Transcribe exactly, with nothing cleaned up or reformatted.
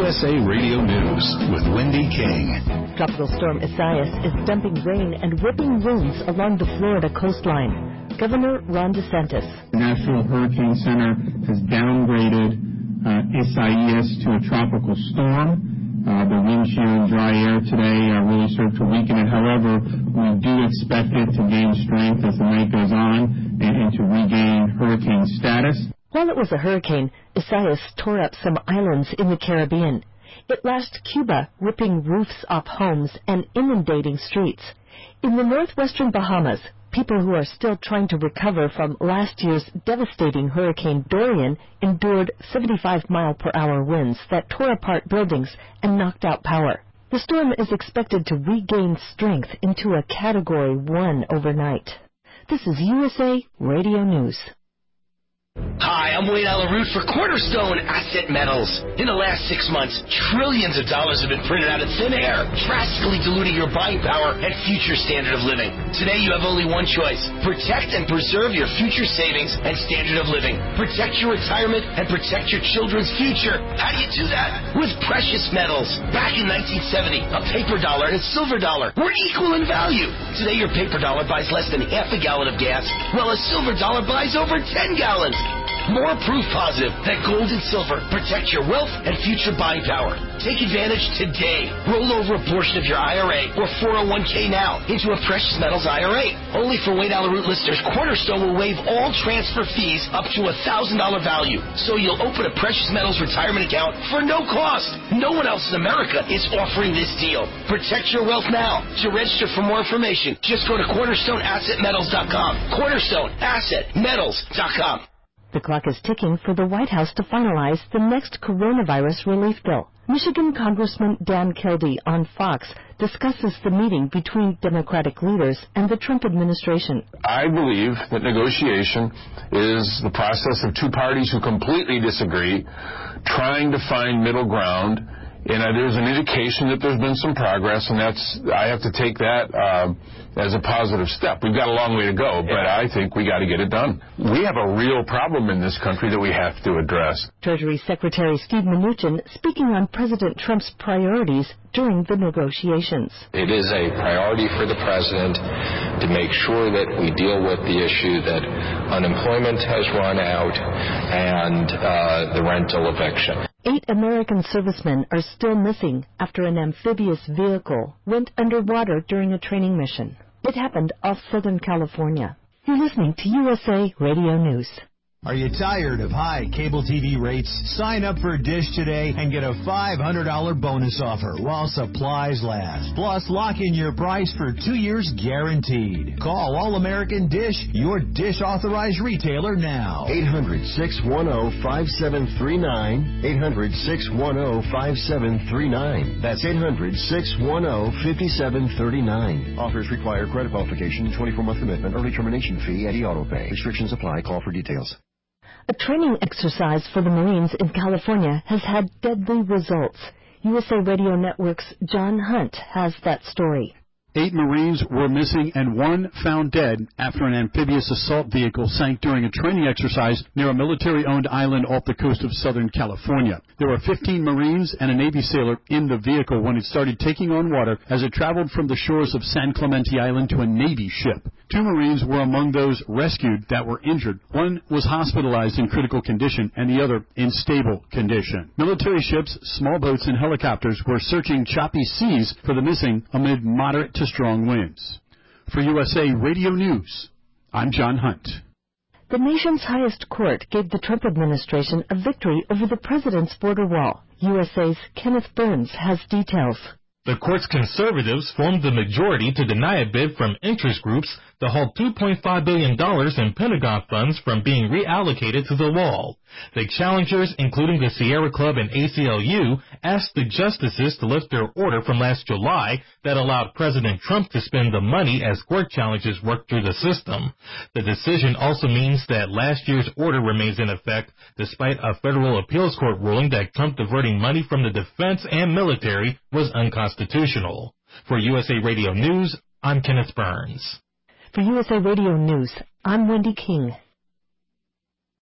S A Radio News with Wendy King. Tropical storm Isaias is dumping rain and whipping winds along the Florida coastline. Governor Ron DeSantis. The National Hurricane Center has downgraded uh, Isaias to a tropical storm. Uh, the wind shear and dry air today uh, really served to weaken it. However, we do expect it to gain strength as the night goes on and, and to regain hurricane status. While it was a hurricane, Isaias tore up some islands in the Caribbean. It lashed Cuba, ripping roofs off homes and inundating streets. In the northwestern Bahamas, people who are still trying to recover from last year's devastating Hurricane Dorian endured seventy-five mile per hour winds that tore apart buildings and knocked out power. The storm is expected to regain strength into a Category one overnight. This is U S A Radio News. Hi, I'm Wayne Alaroot for Cornerstone Asset Metals. In the last six months, trillions of dollars have been printed out of thin air, drastically diluting your buying power and future standard of living. Today, you have only one choice. Protect and preserve your future savings and standard of living. Protect your retirement and protect your children's future. How do you do that? With precious metals. Back in nineteen seventy, a paper dollar and silver dollar were equal in value. Today, your paper dollar buys less than half a gallon of gas, while a silver dollar buys over ten gallons. More proof positive that gold and silver protect your wealth and future buying power. Take advantage today. Roll over a portion of your I R A or four oh one k now into a precious metals I R A. Only for Wayne Alaroot listeners, Cornerstone will waive all transfer fees up to a one thousand dollars value. So you'll open a precious metals retirement account for no cost. No one else in America is offering this deal. Protect your wealth now. To register for more information, just go to cornerstone asset metals dot com. cornerstone asset metals dot com. The clock is ticking for the White House to finalize the next coronavirus relief bill. Michigan Congressman Dan Kildee on Fox discusses the meeting between Democratic leaders and the Trump administration. I believe that negotiation is the process of two parties who completely disagree, trying to find middle ground. And uh, there's an indication that there's been some progress, and that's I have to take that uh, as a positive step. We've got a long way to go, but yeah. I think we got to get it done. We have a real problem in this country that we have to address. Treasury Secretary Steve Mnuchin speaking on President Trump's priorities during the negotiations. It is a priority for the president to make sure that we deal with the issue that unemployment has run out and uh, the rental eviction. Eight American servicemen are still missing after an amphibious vehicle went underwater during a training mission. It happened off Southern California. You're listening to U S A Radio News. Are you tired of high cable T V rates? Sign up for Dish today and get a five hundred dollars bonus offer while supplies last. Plus, lock in your price for two years guaranteed. Call All American Dish, your Dish authorized retailer now. eight hundred, six one zero, five seven three nine. eight hundred, six one zero, five seven three nine. That's eight hundred, six one zero, five seven three nine. Offers require credit qualification, twenty-four month commitment, early termination fee, and e-auto pay. Restrictions apply. Call for details. A training exercise for the Marines in California has had deadly results. U S A Radio Network's John Hunt has that story. Eight Marines were missing and one found dead after an amphibious assault vehicle sank during a training exercise near a military-owned island off the coast of Southern California. There were fifteen Marines and a Navy sailor in the vehicle when it started taking on water as it traveled from the shores of San Clemente Island to a Navy ship. Two Marines were among those rescued that were injured. One was hospitalized in critical condition and the other in stable condition. Military ships, small boats, and helicopters were searching choppy seas for the missing amid moderate to strong winds. For U S A Radio News, I'm John Hunt. The nation's highest court gave the Trump administration a victory over the president's border wall. U S A's Kenneth Burns has details. The court's conservatives formed the majority to deny a bid from interest groups to halt two point five billion dollars in Pentagon funds from being reallocated to the wall. The challengers, including the Sierra Club and A C L U, asked the justices to lift their order from last July that allowed President Trump to spend the money as court challenges worked through the system. The decision also means that last year's order remains in effect despite a federal appeals court ruling that Trump diverting money from the defense and military was unconstitutional. For U S A Radio News, I'm Kenneth Burns. For U S A Radio News, I'm Wendy King.